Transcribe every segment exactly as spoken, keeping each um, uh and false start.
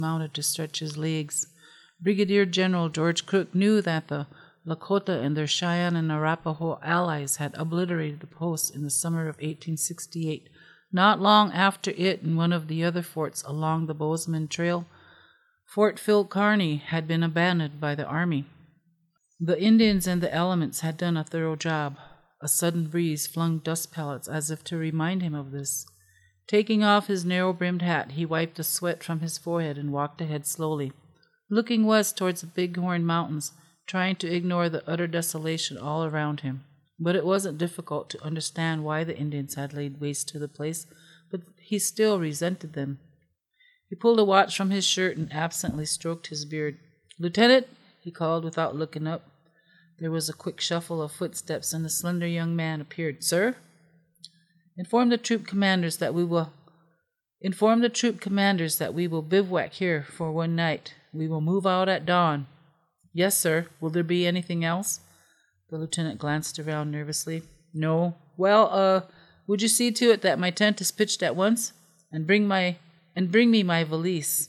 mounted to stretch his legs. Brigadier General George Crook knew that the Lakota and their Cheyenne and Arapaho allies had obliterated the post in the summer of eighteen sixty-eight. Not long after it, in one of the other forts along the Bozeman Trail, Fort Phil Kearny had been abandoned by the Army. The Indians and the elements had done a thorough job. A sudden breeze flung dust pellets as if to remind him of this. Taking off his narrow-brimmed hat, he wiped the sweat from his forehead and walked ahead slowly, looking west towards the Bighorn Mountains, trying to ignore the utter desolation all around him. But it wasn't difficult to understand why the Indians had laid waste to the place, but he still resented them. He pulled a watch from his shirt and absently stroked his beard. "Lieutenant," he called without looking up. There was a quick shuffle of footsteps, and a slender young man appeared. "Sir?" Inform the troop commanders that we will inform the troop commanders that we will bivouac here for one night. We will move out at dawn." "Yes, sir. Will there be anything else?" The lieutenant glanced around nervously. "No. Well, uh, would you see to it that my tent is pitched at once, and bring my and bring me my valise?"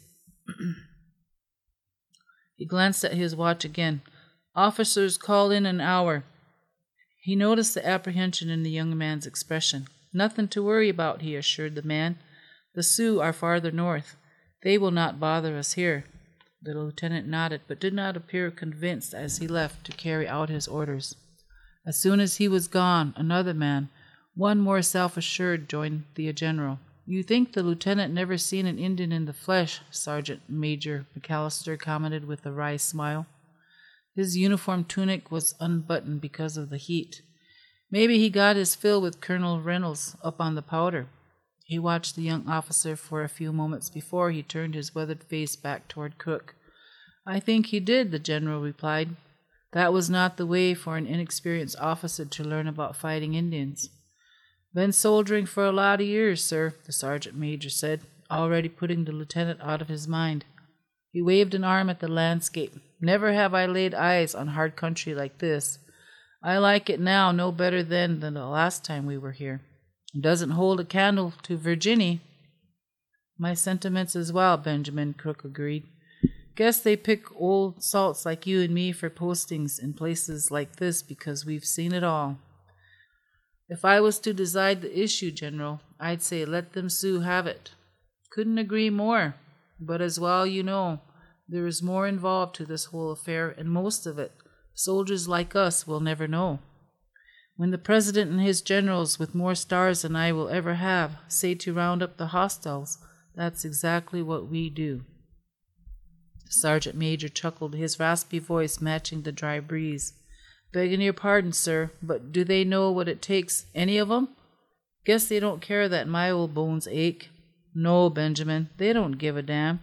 He glanced at his watch again. "Officers call in an hour." He noticed the apprehension in the young man's expression. "Nothing to worry about," he assured the man. "The Sioux are farther north. They will not bother us here." The lieutenant nodded, but did not appear convinced as he left to carry out his orders. As soon as he was gone, another man, one more self-assured, joined the general. "You think the lieutenant never seen an Indian in the flesh," Sergeant Major McAllister commented with a wry smile. His uniform tunic was unbuttoned because of the heat. "Maybe he got his fill with Colonel Reynolds up on the Powder." He watched the young officer for a few moments before he turned his weathered face back toward Crook. "I think he did," the general replied. "That was not the way for an inexperienced officer to learn about fighting Indians." "Been soldiering for a lot of years, sir," the sergeant major said, already putting the lieutenant out of his mind. He waved an arm at the landscape. "Never have I laid eyes on hard country like this. I like it now no better than, than the last time we were here. It doesn't hold a candle to Virginia." "My sentiments as well," Benjamin Crook agreed. "Guess they pick old salts like you and me for postings in places like this because we've seen it all." "If I was to decide the issue, General, I'd say let them Sioux have it." "Couldn't agree more. But as well you know, there is more involved to this whole affair, and most of it soldiers like us will never know. When the president and his generals, with more stars than I will ever have, say to round up the hostiles, that's exactly what we do." The sergeant major chuckled, his raspy voice matching the dry breeze. "Begging your pardon, sir, but do they know what it takes, any of 'em? Guess they don't care that my old bones ache." "No, Benjamin, they don't give a damn."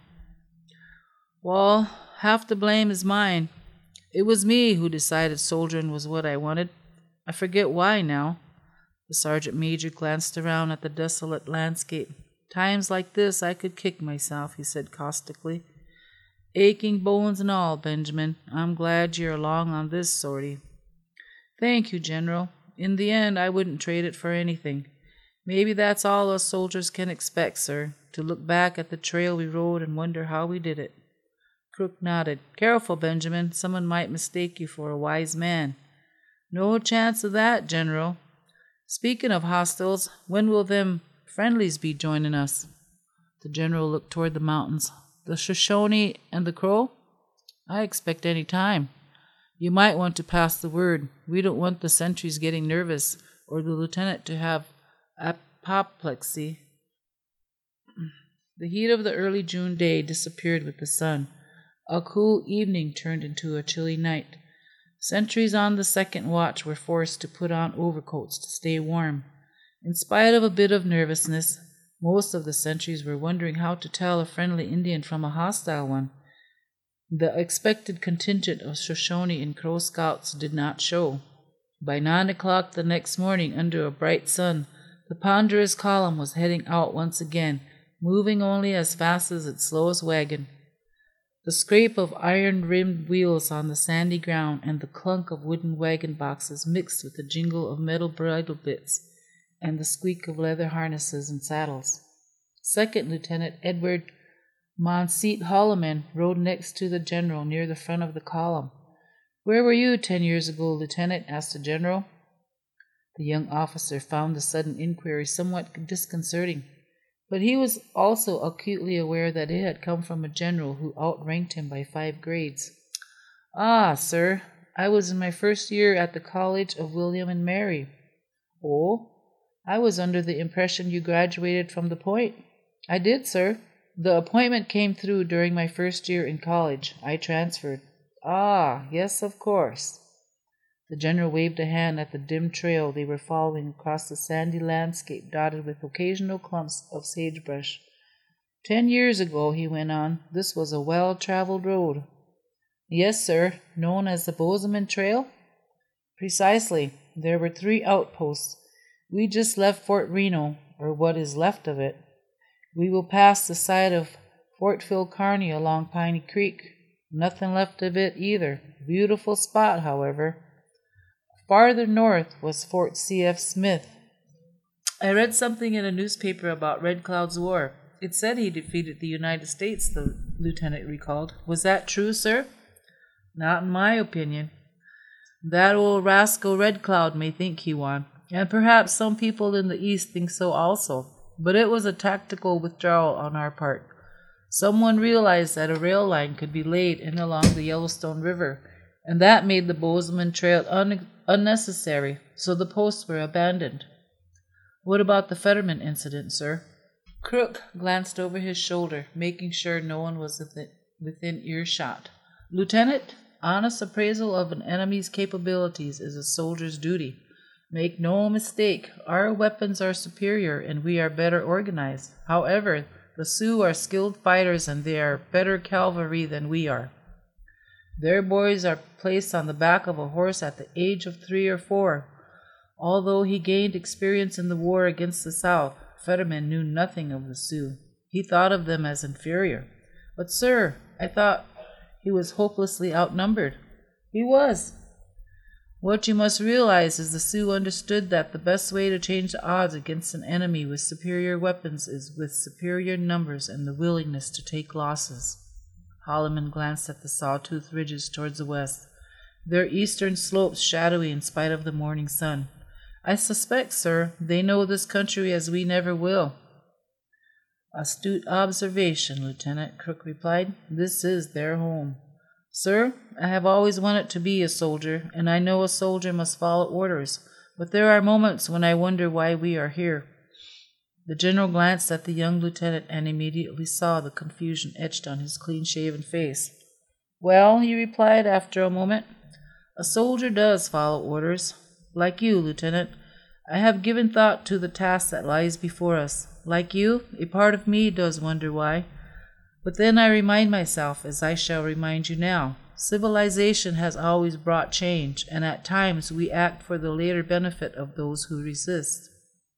"Wall, half the blame is mine. It was me who decided soldiering was what I wanted. I forget why now." The sergeant major glanced around at the desolate landscape. "Times like this I could kick myself," he said caustically. "Aching bones and all, Benjamin, I'm glad you're along on this sortie." "Thank you, General. In the end, I wouldn't trade it for anything. Maybe that's all us soldiers can expect, sir, to look back at the trail we rode and wonder how we did it." Crook nodded. "Careful, Benjamin. Someone might mistake you for a wise man." "No chance of that, General. Speaking of hostiles, when will them friendlies be joining us?" The general looked toward the mountains. "The Shoshone and the Crow?" "I expect any time. You might want to pass the word. We don't want the sentries getting nervous or the lieutenant to have apoplexy." The heat of the early June day disappeared with the sun. A cool evening turned into a chilly night. Sentries on the second watch were forced to put on overcoats to stay warm. In spite of a bit of nervousness, most of the sentries were wondering how to tell a friendly Indian from a hostile one. The expected contingent of Shoshone and Crow scouts did not show. By nine o'clock the next morning, under a bright sun, the ponderous column was heading out once again, moving only as fast as its slowest wagon. The scrape of iron-rimmed wheels on the sandy ground and the clunk of wooden wagon boxes mixed with the jingle of metal bridle bits and the squeak of leather harnesses and saddles. Second Lieutenant Edward Monsignor Holloman rode next to the general near the front of the column. "Where were you ten years ago, Lieutenant?" asked the general. The young officer found the sudden inquiry somewhat disconcerting, but he was also acutely aware that it had come from a general who outranked him by five grades. "Ah, sir, I was in my first year at the College of William and Mary." "Oh, I was under the impression you graduated from the Point." "I did, sir. The appointment came through during my first year in college. I transferred." "Ah, yes, of course." The general waved a hand at the dim trail they were following across the sandy landscape dotted with occasional clumps of sagebrush. "Ten years ago," he went on, "this was a well-traveled road." "Yes, sir, known as the Bozeman Trail?" "Precisely. There were three outposts. We just left Fort Reno, or what is left of it. We will pass the side of Fort Phil Kearny along Piney Creek. Nothing left of it either. Beautiful spot, however. Farther north was Fort C F Smith. I read something in a newspaper about Red Cloud's war. It said he defeated the United States," the lieutenant recalled. "Was that true, sir?" "Not in my opinion. That old rascal Red Cloud may think he won, and perhaps some people in the East think so also, but it was a tactical withdrawal on our part. Someone realized that a rail line could be laid in along the Yellowstone River, and that made the Bozeman Trail un- unnecessary, so the posts were abandoned." "What about the Fetterman incident, sir?" Crook glanced over his shoulder, making sure no one was within, within earshot. "Lieutenant, honest appraisal of an enemy's capabilities is a soldier's duty. Make no mistake, our weapons are superior and we are better organized. However, the Sioux are skilled fighters and they are better cavalry than we are. Their boys are placed on the back of a horse at the age of three or four. Although he gained experience in the war against the South, Fetterman knew nothing of the Sioux. He thought of them as inferior. But, sir, I thought he was hopelessly outnumbered." "He was. What you must realize is the Sioux understood that the best way to change the odds against an enemy with superior weapons is with superior numbers and the willingness to take losses." Holloman glanced at the sawtooth ridges towards the west, their eastern slopes shadowy in spite of the morning sun. "I suspect, sir, they know this country as we never will." "Astute observation, Lieutenant," Crook replied. "This is their home." "Sir, I have always wanted to be a soldier, and I know a soldier must follow orders, but there are moments when I wonder why we are here." The general glanced at the young lieutenant and immediately saw the confusion etched on his clean-shaven face. "Well," he replied after a moment, "a soldier does follow orders. Like you, Lieutenant, I have given thought to the task that lies before us. Like you, a part of me does wonder why. But then I remind myself, as I shall remind you now, civilization has always brought change, and at times we act for the later benefit of those who resist."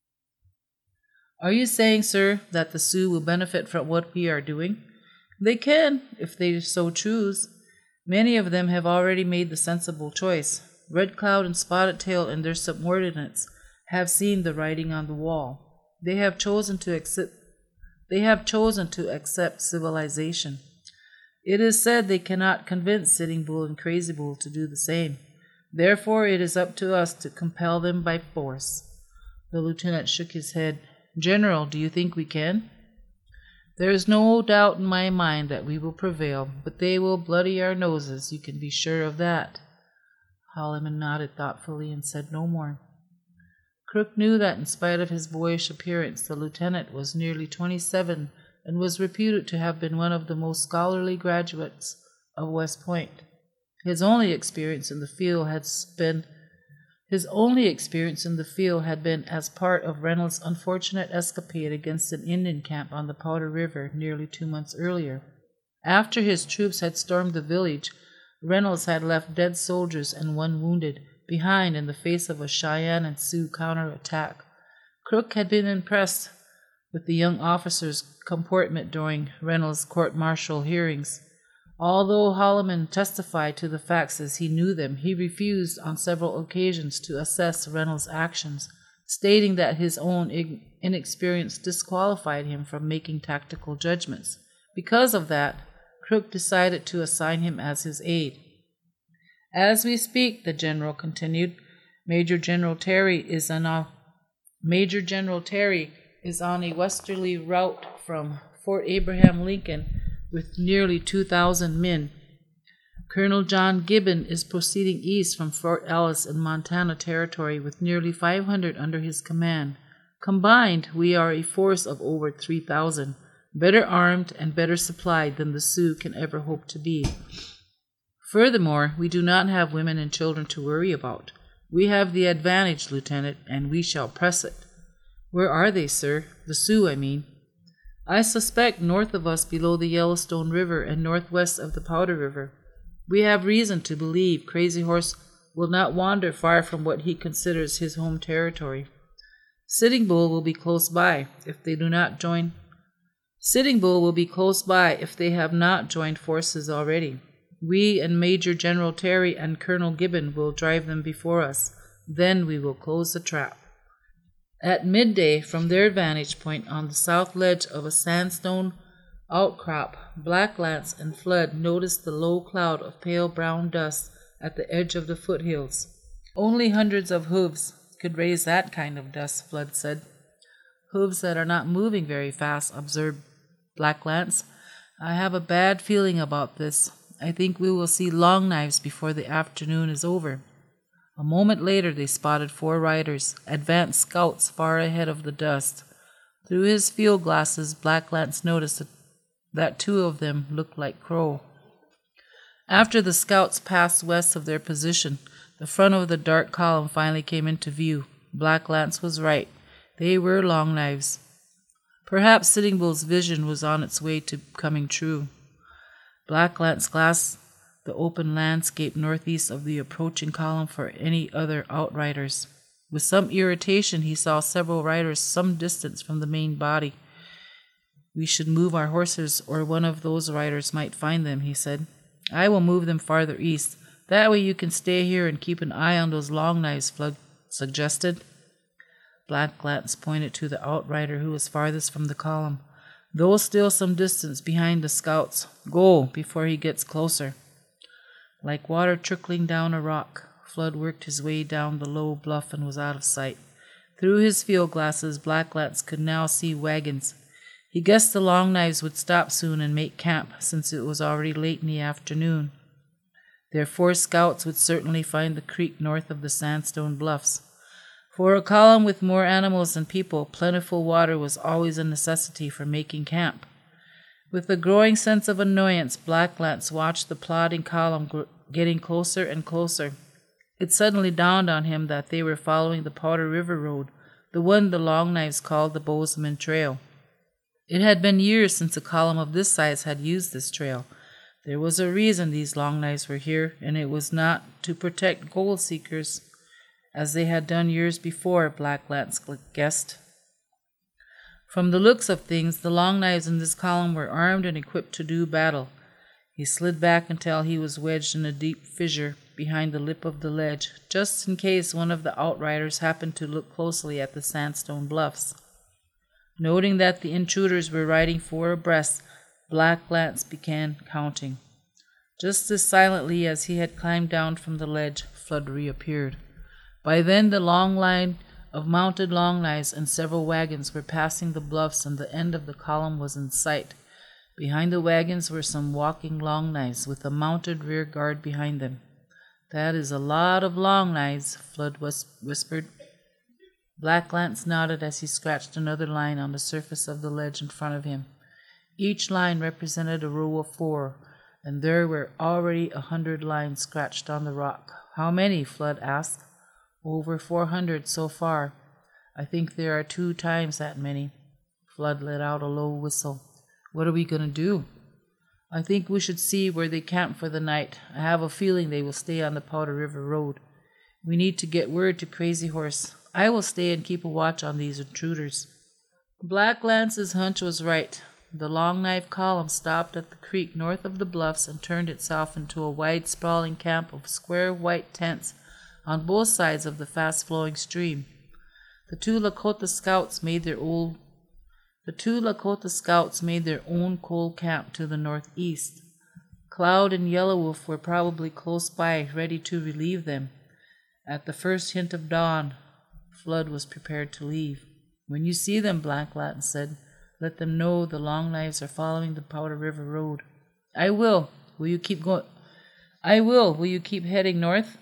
"Are you saying, sir, that the Sioux will benefit from what we are doing?" "They can, if they so choose. Many of them have already made the sensible choice. Red Cloud and Spotted Tail and their subordinates have seen the writing on the wall. They have chosen to accept they have chosen to accept civilization. It is said they cannot convince Sitting Bull and Crazy Bull to do the same. Therefore it is up to us to compel them by force." The lieutenant shook his head. "General, do you think we can?" "There is no doubt in my mind that we will prevail, but they will bloody our noses, you can be sure of that." Holloman nodded thoughtfully and said no more. Crook knew that in spite of his boyish appearance, the lieutenant was nearly twenty-seven and was reputed to have been one of the most scholarly graduates of West Point. His only experience in the field had been His only experience in the field had been as part of Reynolds' unfortunate escapade against an Indian camp on the Powder River nearly two months earlier. After his troops had stormed the village, Reynolds had left dead soldiers and one wounded behind in the face of a Cheyenne and Sioux counterattack. Crook had been impressed with the young officer's comportment during Reynolds' court-martial hearings. Although Holloman testified to the facts as he knew them, he refused on several occasions to assess Reynolds' actions, stating that his own inexperience disqualified him from making tactical judgments, Because of that, Crook decided to assign him as his aide. As we speak, the general continued, Major General Terry is on a Major General Terry is on a westerly route from Fort Abraham Lincoln with nearly two thousand men. Colonel John Gibbon is proceeding east from Fort Ellis in Montana Territory with nearly five hundred under his command. Combined, we are a force of over three thousand, better armed and better supplied than the Sioux can ever hope to be. Furthermore, we do not have women and children to worry about. We have the advantage, Lieutenant, and we shall press it. Where are they, sir? The Sioux, I mean. I suspect north of us below the Yellowstone River and northwest of the Powder River. We have reason to believe Crazy Horse will not wander far from what he considers his home territory. Sitting Bull will be close by if they do not join. Sitting Bull will be close by if they have not joined forces already. We and Major General Terry and Colonel Gibbon will drive them before us. Then we will close the trap. At midday, from their vantage point on the south ledge of a sandstone outcrop, Black Lance and Flood noticed the low cloud of pale brown dust at the edge of the foothills. Only hundreds of hooves could raise that kind of dust, Flood said. Hooves that are not moving very fast, observed Black Lance. I have a bad feeling about this. I think we will see Long Knives before the afternoon is over. A moment later they spotted four riders, advanced scouts far ahead of the dust. Through his field glasses, Black Lance noticed that two of them looked like Crow. After the scouts passed west of their position, the front of the dark column finally came into view. Black Lance was right. They were Long Knives. Perhaps Sitting Bull's vision was on its way to coming true. Black Lance glassed the open landscape northeast of the approaching column for any other outriders. With some irritation, he saw several riders some distance from the main body. We should move our horses, or one of those riders might find them, he said. I will move them farther east. That way you can stay here and keep an eye on those Long Knives, Flood suggested. Black Lance pointed to the outrider who was farthest from the column. Though still some distance behind the scouts. Go before he gets closer. Like water trickling down a rock, Flood worked his way down the low bluff and was out of sight. Through his field glasses, Black Lance could now see wagons. He guessed the Long Knives would stop soon and make camp, since it was already late in the afternoon. Their four scouts would certainly find the creek north of the sandstone bluffs. For a column with more animals than people, plentiful water was always a necessity for making camp. With a growing sense of annoyance, Black Lance watched the plodding column gr- getting closer and closer. It suddenly dawned on him that they were following the Powder River Road, the one the Long Knives called the Bozeman Trail. It had been years since a column of this size had used this trail. There was a reason these Long Knives were here, and it was not to protect gold seekers, as they had done years before, Black Lance guessed. From the looks of things, the Long Knives in this column were armed and equipped to do battle. He slid back until he was wedged in a deep fissure behind the lip of the ledge, just in case one of the outriders happened to look closely at the sandstone bluffs. Noting that the intruders were riding four abreast, Black Lance began counting. Just as silently as he had climbed down from the ledge, Flood reappeared. By then the long line of mounted Long Knives and several wagons were passing the bluffs, and the end of the column was in sight. Behind the wagons were some walking Long Knives, with a mounted rear guard behind them. That is a lot of Long Knives, Flood whis- whispered. Black Lance nodded as he scratched another line on the surface of the ledge in front of him. Each line represented a row of four, and there were already a hundred lines scratched on the rock. How many? Flood asked. Over four hundred so far. I think there are two times that many. Flood let out a low whistle. What are we going to do? I think we should see where they camp for the night. I have a feeling they will stay on the Powder River Road. We need to get word to Crazy Horse. I will stay and keep a watch on these intruders. Black Lance's hunch was right. The Long Knife column stopped at the creek north of the bluffs and turned itself into a wide sprawling camp of square white tents on both sides of the fast-flowing stream. The two Lakota scouts made their old The two Lakota scouts made their own cold camp to the northeast. Cloud and Yellow Wolf were probably close by, ready to relieve them. At the first hint of dawn, Flood was prepared to leave. "When you see them," Black Latin said, "let them know the Long Knives are following the Powder River Road." "I will. Will you keep going?" "I will. Will you keep heading north?"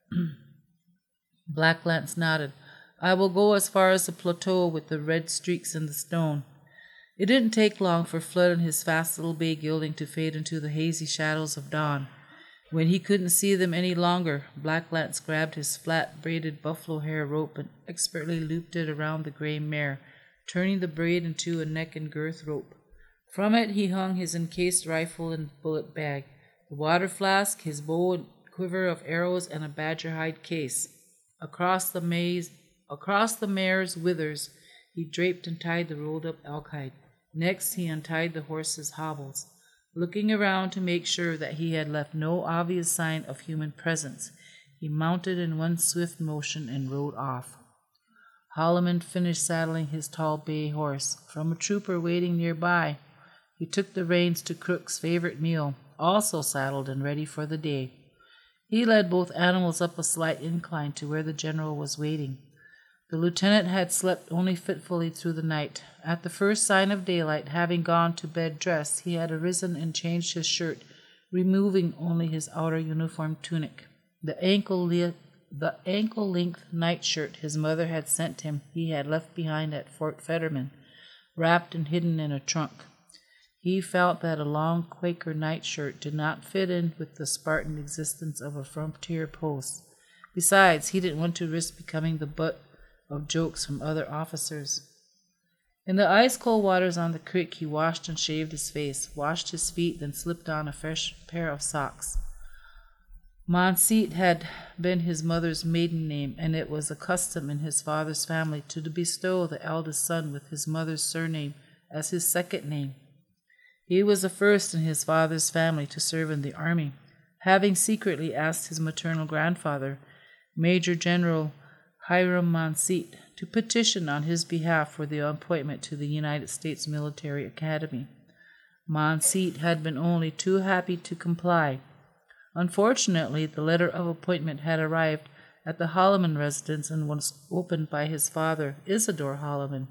Black Lance nodded. "I will go as far as the plateau with the red streaks in the stone." It didn't take long for Flood and his fast little bay gelding to fade into the hazy shadows of dawn. When he couldn't see them any longer, Black Lance grabbed his flat braided buffalo hair rope and expertly looped it around the gray mare, turning the braid into a neck and girth rope. From it he hung his encased rifle and bullet bag, the water flask, his bow and quiver of arrows, and a badger hide case. Across the maze, across the mare's withers, he draped and tied the rolled up elk hide. Next he untied the horse's hobbles. Looking around to make sure that he had left no obvious sign of human presence, he mounted in one swift motion and rode off. Holloman finished saddling his tall bay horse. From a trooper waiting nearby, he took the reins to Crook's favorite mule, also saddled and ready for the day. He led both animals up a slight incline to where the general was waiting. The lieutenant had slept only fitfully through the night. At the first sign of daylight, having gone to bed dressed, he had arisen and changed his shirt, removing only his outer uniform tunic. The ankle le- the ankle-length nightshirt his mother had sent him he had left behind at Fort Fetterman, wrapped and hidden in a trunk. He felt that a long Quaker nightshirt did not fit in with the Spartan existence of a frontier post. Besides, he didn't want to risk becoming the butt of jokes from other officers. In the ice-cold waters on the creek, he washed and shaved his face, washed his feet, then slipped on a fresh pair of socks. Monseat had been his mother's maiden name, and it was a custom in his father's family to bestow the eldest son with his mother's surname as his second name. He was the first in his father's family to serve in the army, having secretly asked his maternal grandfather, Major General Hiram Monseat, to petition on his behalf for the appointment to the United States Military Academy. Monseat had been only too happy to comply. Unfortunately, the letter of appointment had arrived at the Holloman residence and was opened by his father, Isidore Holloman.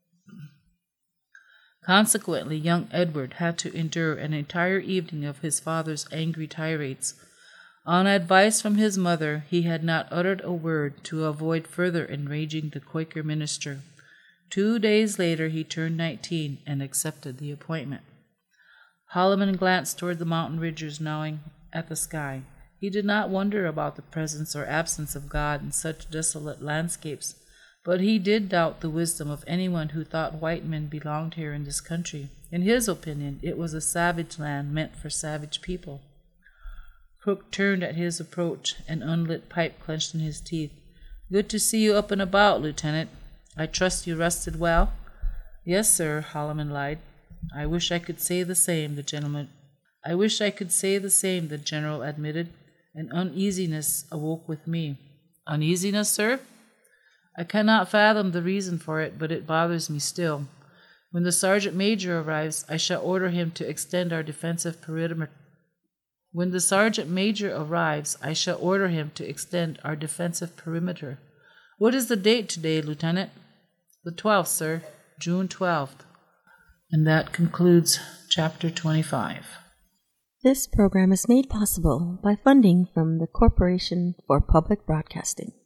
Consequently, young Edward had to endure an entire evening of his father's angry tirades. On advice from his mother, he had not uttered a word to avoid further enraging the Quaker minister. Two days later he turned nineteen and accepted the appointment. Holloman glanced toward the mountain ridges gnawing at the sky. He did not wonder about the presence or absence of God in such desolate landscapes, but he did doubt the wisdom of anyone who thought white men belonged here in this country. In his opinion, it was a savage land meant for savage people. Crook turned at his approach, an unlit pipe clenched in his teeth. "Good to see you up and about, Lieutenant. I trust you rested well?" "Yes, sir," Holloman lied. "I wish I could say the same," the gentleman. I wish I could say the same, the general admitted. An uneasiness awoke with me. "Uneasiness, sir?" "I cannot fathom the reason for it, but it bothers me still. When the sergeant major arrives, I shall order him to extend our defensive perimeter. When the sergeant major arrives, I shall order him to extend our defensive perimeter. What is the date today, Lieutenant?" "The twelfth, sir. June twelfth." And that concludes chapter twenty-five. This program is made possible by funding from the Corporation for Public Broadcasting.